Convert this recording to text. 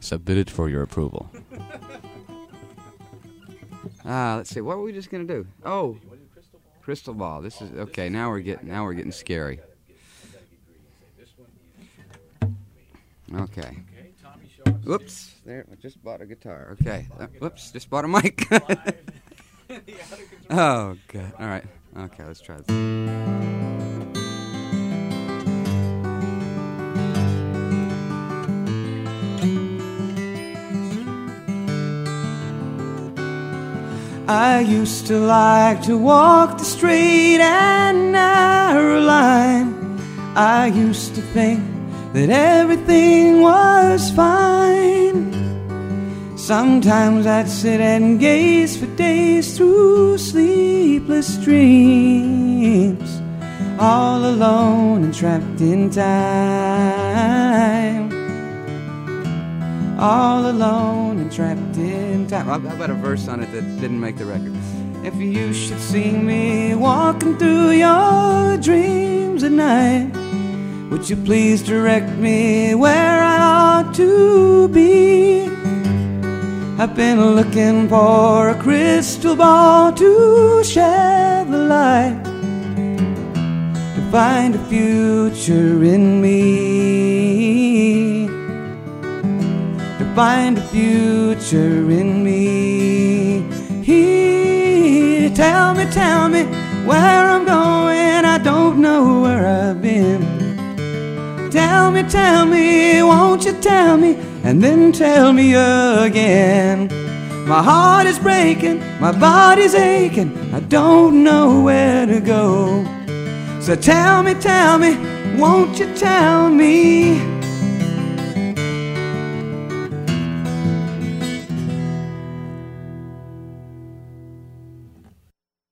submitted for your approval. Let's see. What were we just going to do? Oh, crystal ball. This is okay. Now we're getting scary. Okay. Whoops. There. I just bought a guitar. Okay. Whoops. Just bought a mic. Oh God. All right. Okay. Let's try this. I used to like to walk the straight and narrow line. I used to think that everything was fine. Sometimes I'd sit and gaze for days through sleepless dreams, all alone and trapped in time. All alone and trapped in time. I've got a verse on it that didn't make the record. If you should see me walking through your dreams at night, would you please direct me where I ought to be? I've been looking for a crystal ball to shed the light, to find a future in me, to find a future in me. Tell me where I'm going. I don't know where I've been. Tell me, won't you tell me, and then tell me again. My heart is breaking, my body's aching, I don't know where to go. So tell me, won't you tell me